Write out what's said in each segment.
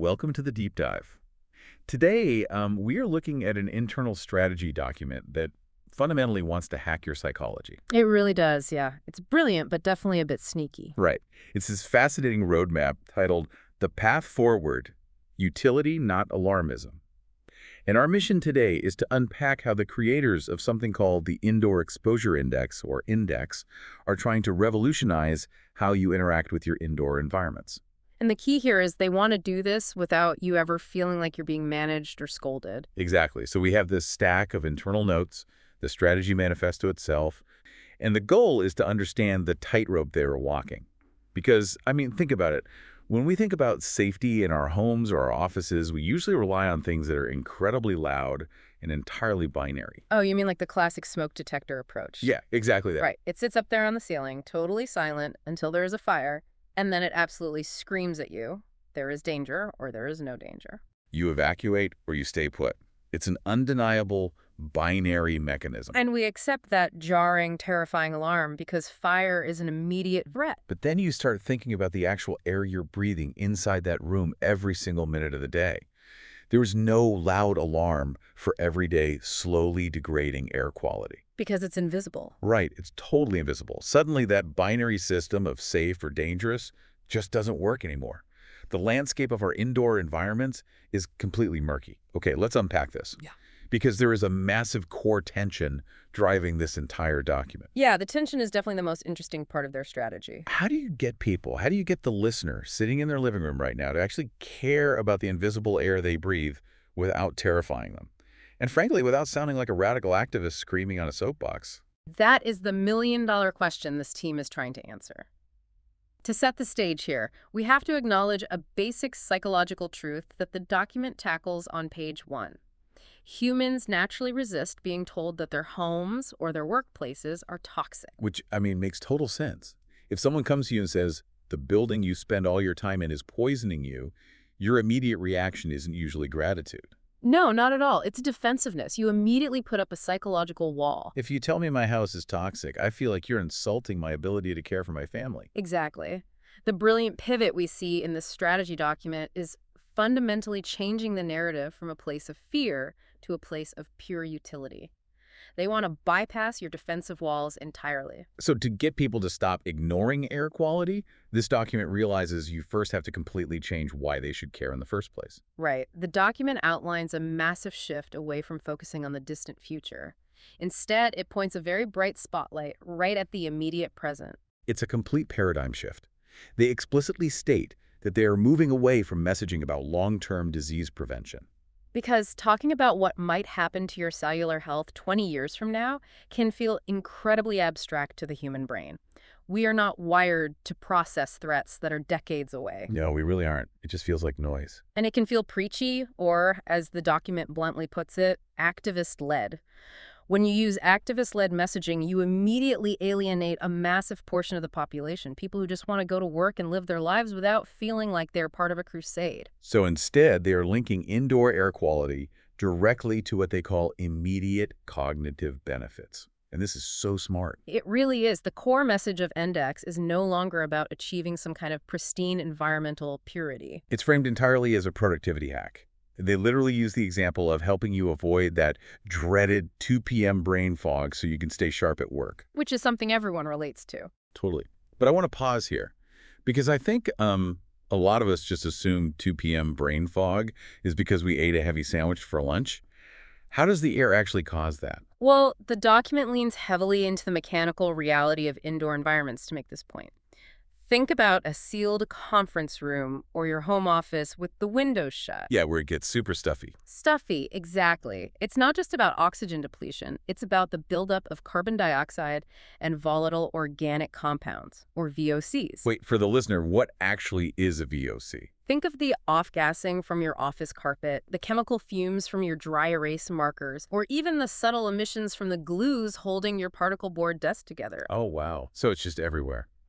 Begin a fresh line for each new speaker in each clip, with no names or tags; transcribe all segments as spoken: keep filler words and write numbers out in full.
welcome to the deep dive. Today, um, we are looking at an internal strategy document that fundamentally wants to hack your psychology.
It really does, yeah. It's brilliant, but definitely a bit sneaky.
Right. It's this fascinating roadmap titled The Path Forward, Utility, Not Alarmism. And our mission today is to unpack how the creators of something called the Indoor Exposure Index, or INDEX, are trying to revolutionize how you interact with your indoor environments.
And the key here is they want to do this without you ever feeling like you're being managed or scolded.
Exactly. So we have this stack of internal notes, the strategy manifesto itself, and the goal is to understand the tightrope they are walking. Because, I mean, think about it. When we think about safety in our homes or our offices, we usually rely on things that are incredibly loud and entirely binary.
Oh, you mean like the classic smoke detector approach?
Yeah, exactly that.
Right. It sits up there on the ceiling, totally silent until there is a fire, and then it absolutely screams at you. There is danger or there is no danger.
You evacuate or you stay put. It's an undeniable binary mechanism.
And we accept that jarring, terrifying alarm because fire is an immediate threat.
But then you start thinking about the actual air you're breathing inside that room every single minute of the day. There is no loud alarm for everyday, slowly degrading air quality.
Because it's invisible.
Right, it's totally invisible. Suddenly that binary system of safe or dangerous just doesn't work anymore. The landscape of our indoor environments is completely murky. Okay, let's unpack this.
Yeah.
Because there is a massive core tension driving this entire document.
Yeah, the tension is definitely the most interesting part of their strategy.
How do you get people, how do you get the listener sitting in their living room right now to actually care about the invisible air they breathe without terrifying them? And frankly, without sounding like a radical activist screaming on a soapbox.
That is the million-dollar question this team is trying to answer. To set the stage here, we have to acknowledge a basic psychological truth that the document tackles on page one. Humans naturally resist being told that their homes or their workplaces are toxic.
Which, I mean, makes total sense. If someone comes to you and says, the building you spend all your time in is poisoning you, your immediate reaction isn't usually gratitude.
No, not at all. It's defensiveness. You immediately put up a psychological wall.
If you tell me my house is toxic, I feel like you're insulting my ability to care for my family.
Exactly. The brilliant pivot we see in this strategy document is fundamentally changing the narrative from a place of fear to a place of pure utility. They want to bypass your defensive walls entirely.
So to get people to stop ignoring air quality, this document realizes you first have to completely change why they should care in the first place.
Right. The document outlines a massive shift away from focusing on the distant future. Instead, it points a very bright spotlight right at the immediate present.
It's a complete paradigm shift. They explicitly state that they are moving away from messaging about long-term disease prevention.
Because talking about what might happen to your cellular health twenty years from now can feel incredibly abstract to the human brain. We are not wired to process threats that are decades away.
No, we really aren't. It just feels like noise.
And it can feel preachy or, as the document bluntly puts it, activist-led. When you use activist-led messaging, you immediately alienate a massive portion of the population, people who just want to go to work and live their lives without feeling like they're part of a crusade.
So instead, they are linking indoor air quality directly to what they call immediate cognitive benefits. And this is so smart.
It really is. The core message of INDEX is no longer about achieving some kind of pristine environmental purity.
It's framed entirely as a productivity hack. They literally use the example of helping you avoid that dreaded two p m brain fog so you can stay sharp at work.
Which is something everyone relates to.
Totally. But I want to pause here because I think um, a lot of us just assume two p m brain fog is because we ate a heavy sandwich for lunch. How does the air actually cause that?
Well, the document leans heavily into the mechanical reality of indoor environments to make this point. Think about a sealed conference room or your home office with the windows shut.
Yeah, where it gets super stuffy.
Stuffy, exactly. It's not just about oxygen depletion. It's about the buildup of carbon dioxide and volatile organic compounds, or V O Cs.
Wait, for the listener, what actually is a V O C?
Think of the off-gassing from your office carpet, the chemical fumes from your dry erase markers, or even the subtle emissions from the glues holding your particle board desk together.
Oh, wow. So it's just everywhere.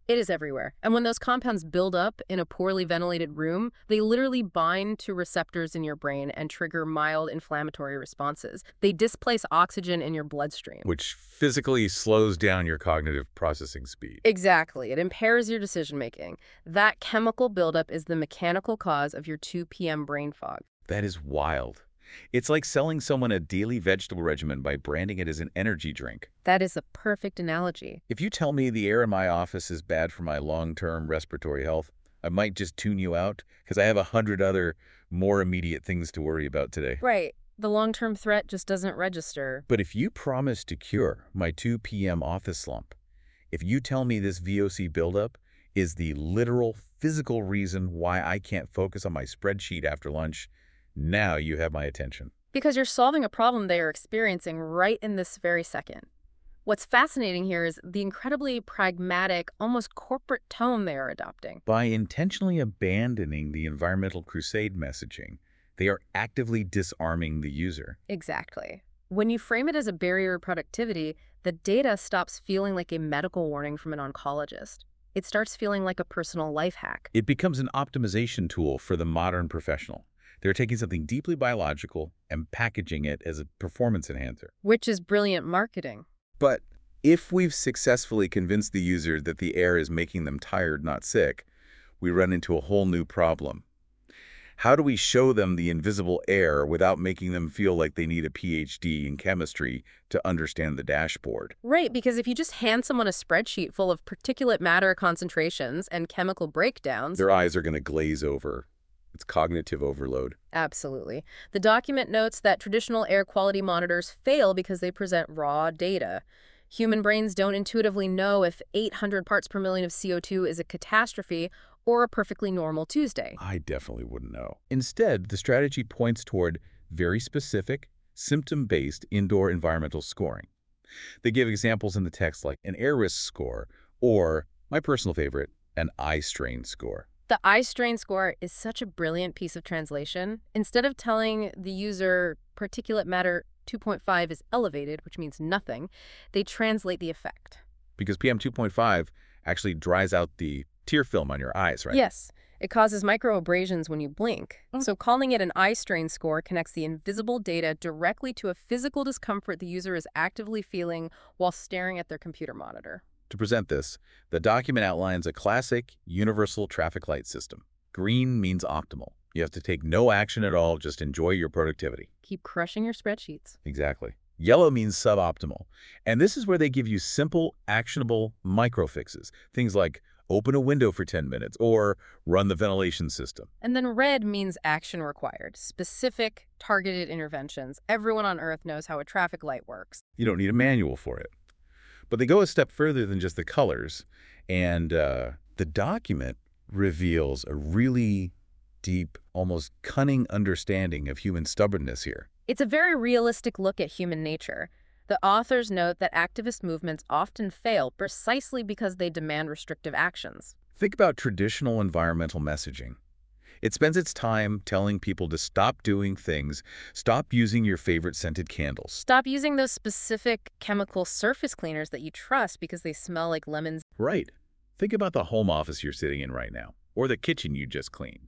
It is everywhere. And when those compounds build up in a poorly ventilated room, they literally bind to receptors in your brain and trigger mild inflammatory responses. They displace oxygen in your bloodstream.
Which physically slows down your cognitive processing speed.
Exactly. It impairs your decision-making. That chemical buildup is the mechanical cause of your two p m brain fog.
That is wild. It's like selling someone a daily vegetable regimen by branding it as an energy drink.
That is a perfect analogy.
If you tell me the air in my office is bad for my long-term respiratory health, I might just tune you out because I have a hundred other more immediate things to worry about today.
Right. The long-term threat just doesn't register.
But if you promise to cure my two p m office slump, if you tell me this V O C buildup is the literal physical reason why I can't focus on my spreadsheet after lunch, now you have my attention.
Because you're solving a problem they are experiencing right in this very second. What's fascinating here is the incredibly pragmatic, almost corporate tone they are adopting.
By intentionally abandoning the environmental crusade messaging, they are actively disarming the user.
Exactly. When you frame it as a barrier to productivity, the data stops feeling like a medical warning from an oncologist. It starts feeling like a personal life hack.
It becomes an optimization tool for the modern professional. They're taking something deeply biological and packaging it as a performance enhancer.
Which is brilliant marketing.
But if we've successfully convinced the user that the air is making them tired, not sick, we run into a whole new problem. How do we show them the invisible air without making them feel like they need a P H D in chemistry to understand the dashboard?
Right, because if you just hand someone a spreadsheet full of particulate matter concentrations and chemical breakdowns,
their eyes are going to glaze over. It's cognitive overload.
Absolutely. The document notes that traditional air quality monitors fail because they present raw data. Human brains don't intuitively know if eight hundred parts per million of C O two is a catastrophe or a perfectly normal Tuesday.
I definitely wouldn't know. Instead, the strategy points toward very specific, symptom-based indoor environmental scoring. They give examples in the text like an air risk score or, my personal favorite, an eye strain score.
The eye strain score is such a brilliant piece of translation. Instead of telling the user particulate matter two point five is elevated, which means nothing, they translate the effect.
Because P M two point five actually dries out the tear film on your eyes, right?
Yes. It causes microabrasions when you blink. Mm. So calling it an eye strain score connects the invisible data directly to a physical discomfort the user is actively feeling while staring at their computer monitor.
To present this, the document outlines a classic universal traffic light system. Green means optimal. You have to take no action at all, just enjoy your productivity.
Keep crushing your spreadsheets.
Exactly. Yellow means suboptimal. And this is where they give you simple, actionable micro-fixes. Things like open a window for ten minutes or run the ventilation system.
And then red means action required. Specific, targeted interventions. Everyone on Earth knows how a traffic light works.
You don't need a manual for it. But they go a step further than just the colors, and uh, the document reveals a really deep, almost cunning understanding of human stubbornness here.
It's a very realistic look at human nature. The authors note that activist movements often fail precisely because they demand restrictive actions.
Think about traditional environmental messaging. It spends its time telling people to stop doing things, stop using your favorite scented candles.
Stop using those specific chemical surface cleaners that you trust because they smell like lemons.
Right. Think about the home office you're sitting in right now, or the kitchen you just cleaned.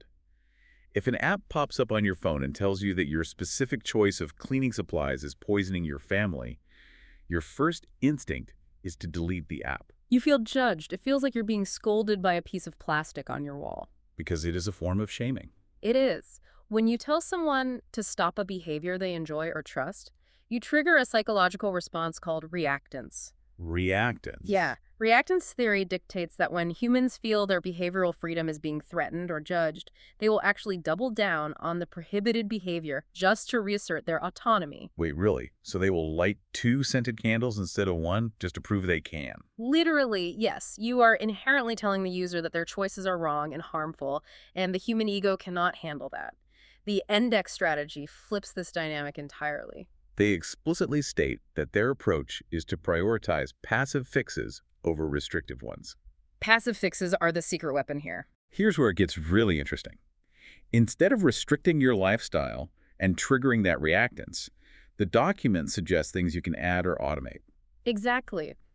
If an app pops up on your phone and tells you that your specific choice of cleaning supplies is poisoning your family, your first instinct is to delete the app.
You feel judged. It feels like you're being scolded by a piece of plastic on your wall.
Because it is a form of shaming.
It is. When you tell someone to stop a behavior they enjoy or trust, you trigger a psychological response called reactance.
Reactance?
Yeah. Reactance theory dictates that when humans feel their behavioral freedom is being threatened or judged, they will actually double down on the prohibited behavior just to reassert their autonomy.
Wait, really? So they will light two scented candles instead of one just to prove they can?
Literally, yes. You are inherently telling the user that their choices are wrong and harmful, and the human ego cannot handle that. The index strategy flips this dynamic entirely.
They explicitly state that their approach is to prioritize passive fixes over restrictive ones.
Passive fixes are the secret weapon here.
Here's where it gets really interesting. Instead of restricting your lifestyle and triggering that reactance, the document suggests things you can add or automate.
Exactly.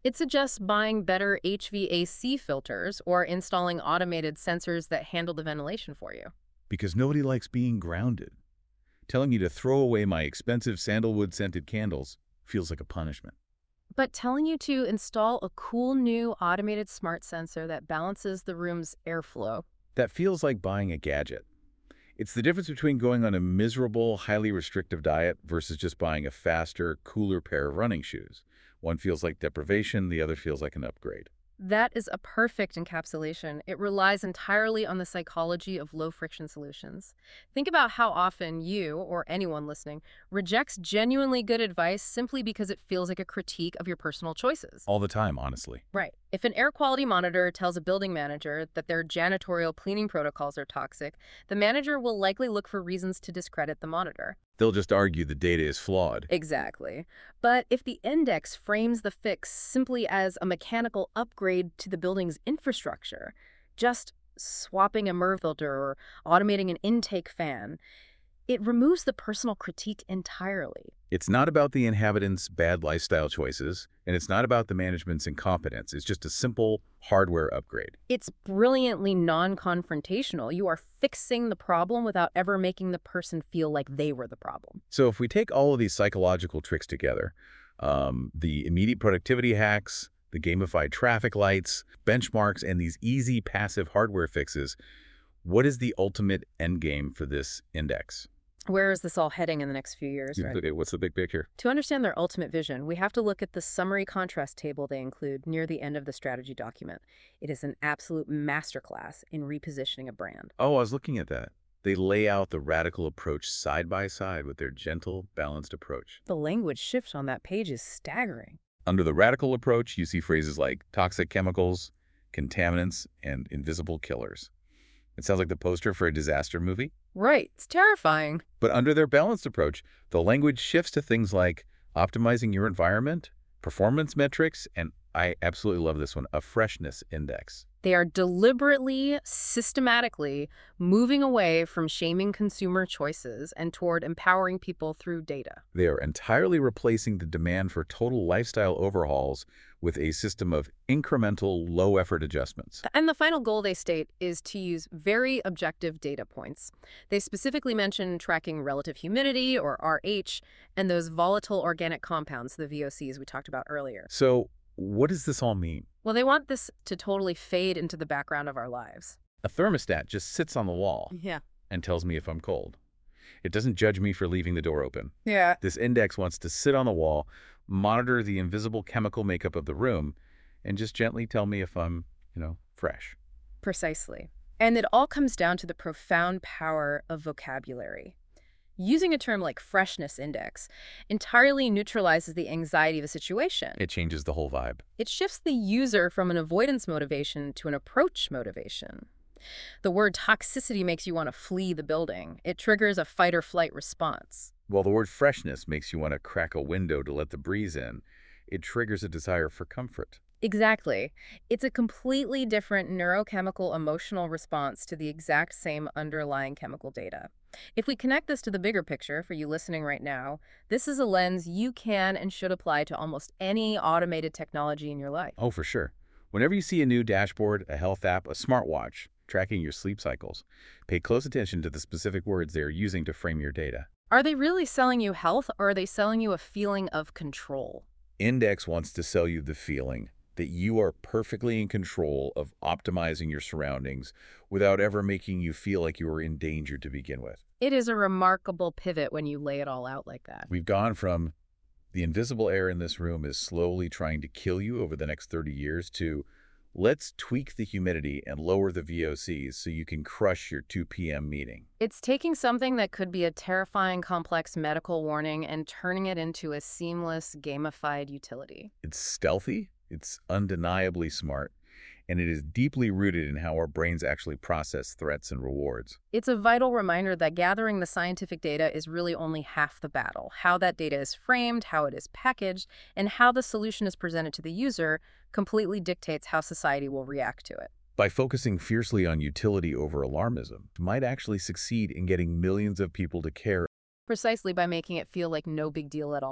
It suggests buying better H V A C filters or installing automated sensors that handle the ventilation for you.
Because nobody likes being grounded. Telling you to throw away my expensive sandalwood-scented candles feels like a punishment.
But telling you to install a cool new automated smart sensor that balances the room's airflow.
That feels like buying a gadget. It's the difference between going on a miserable, highly restrictive diet versus just buying a faster, cooler pair of running shoes. One feels like deprivation, the other feels like an upgrade.
That is a perfect encapsulation. It relies entirely on the psychology of low-friction solutions. Think about how often you, or anyone listening, rejects genuinely good advice simply because it feels like a critique of your personal choices.
All the time, honestly.
Right. If an air quality monitor tells a building manager that their janitorial cleaning protocols are toxic, the manager will likely look for reasons to discredit the monitor.
They'll just argue the data is flawed.
Exactly. But if the index frames the fix simply as a mechanical upgrade to the building's infrastructure, just swapping a M R V filter or automating an intake fan, it removes the personal critique entirely.
It's not about the inhabitants' bad lifestyle choices, and it's not about the management's incompetence. It's just a simple hardware upgrade.
It's brilliantly non-confrontational. You are fixing the problem without ever making the person feel like they were the problem.
So if we take all of these psychological tricks together, um, the immediate productivity hacks, the gamified traffic lights, benchmarks, and these easy passive hardware fixes, what is the ultimate end game for this index?
Where is this all heading in the next few years, right?
Okay, what's the big picture?
To understand their ultimate vision, we have to look at the summary contrast table they include near the end of the strategy document. It is an absolute masterclass in repositioning a brand.
Oh, I was looking at that. They lay out the radical approach side by side with their gentle, balanced approach.
The language shift on that page is staggering.
Under the radical approach, you see phrases like toxic chemicals, contaminants, and invisible killers. It sounds like the poster for a disaster movie.
Right, it's terrifying.
But under their balanced approach, the language shifts to things like optimizing your environment, performance metrics, and I absolutely love this one, a freshness index.
They are deliberately, systematically moving away from shaming consumer choices and toward empowering people through data.
They are entirely replacing the demand for total lifestyle overhauls with a system of incremental, low-effort adjustments.
And the final goal they state is to use very objective data points. They specifically mention tracking relative humidity, or R H, and those volatile organic compounds, the V O Cs we talked about earlier.
So what does this all mean?
Well, they want this to totally fade into the background of our lives.
A thermostat just sits on the wall
Yeah.
and tells me if I'm cold. It doesn't judge me for leaving the door open.
Yeah.
This index wants to sit on the wall, monitor the invisible chemical makeup of the room, and just gently tell me if I'm, you know, fresh.
Precisely. And it all comes down to the profound power of vocabulary. Using a term like freshness index entirely neutralizes the anxiety of a situation.
It changes the whole vibe.
It shifts the user from an avoidance motivation to an approach motivation. The word toxicity makes you want to flee the building. It triggers a fight or flight response.
While the word freshness makes you want to crack a window to let the breeze in, it triggers a desire for comfort.
Exactly. It's a completely different neurochemical emotional response to the exact same underlying chemical data. If we connect this to the bigger picture for you listening right now, this is a lens you can and should apply to almost any automated technology in your life.
Oh, for sure. Whenever you see a new dashboard, a health app, a smartwatch tracking your sleep cycles, pay close attention to the specific words they are using to frame your data.
Are they really selling you health, or are they selling you a feeling of control?
Index wants to sell you the feeling that you are perfectly in control of optimizing your surroundings without ever making you feel like you are in danger to begin with.
It is a remarkable pivot when you lay it all out like that.
We've gone from the invisible air in this room is slowly trying to kill you over the next thirty years to let's tweak the humidity and lower the V O Cs so you can crush your two p m meeting.
It's taking something that could be a terrifying, complex medical warning and turning it into a seamless, gamified utility.
It's stealthy, it's undeniably smart, and it is deeply rooted in how our brains actually process threats and rewards.
It's a vital reminder that gathering the scientific data is really only half the battle. How that data is framed, how it is packaged, and how the solution is presented to the user completely dictates how society will react to it.
By focusing fiercely on utility over alarmism, you might actually succeed in getting millions of people to care.
Precisely by making it feel like no big deal at all.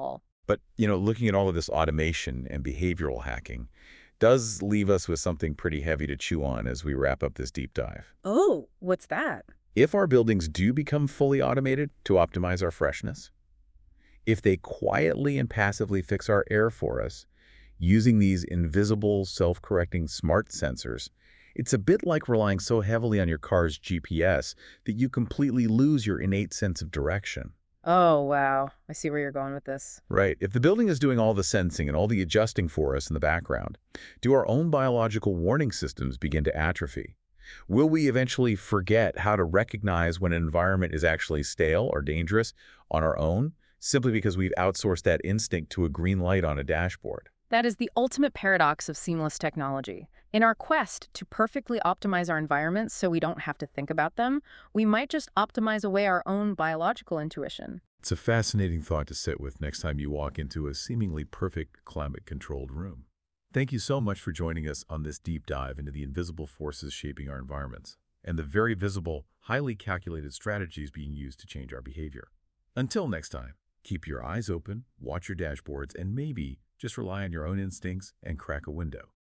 But, you know, looking at all of this automation and behavioral hacking does leave us with something pretty heavy to chew on as we wrap up this deep dive.
Oh, what's that?
If our buildings do become fully automated to optimize our freshness, if they quietly and passively fix our air for us, using these invisible, self-correcting smart sensors, it's a bit like relying so heavily on your car's G P S that you completely lose your innate sense of direction.
Oh, wow. I see where you're going with this.
Right. If the building is doing all the sensing and all the adjusting for us in the background, do our own biological warning systems begin to atrophy? Will we eventually forget how to recognize when an environment is actually stale or dangerous on our own, simply because we've outsourced that instinct to a green light on a dashboard?
That is the ultimate paradox of seamless technology. In our quest to perfectly optimize our environments so we don't have to think about them, we might just optimize away our own biological intuition.
It's a fascinating thought to sit with next time you walk into a seemingly perfect climate-controlled room. Thank you so much for joining us on this deep dive into the invisible forces shaping our environments and the very visible, highly calculated strategies being used to change our behavior. Until next time, keep your eyes open, watch your dashboards, and maybe just rely on your own instincts and crack a window.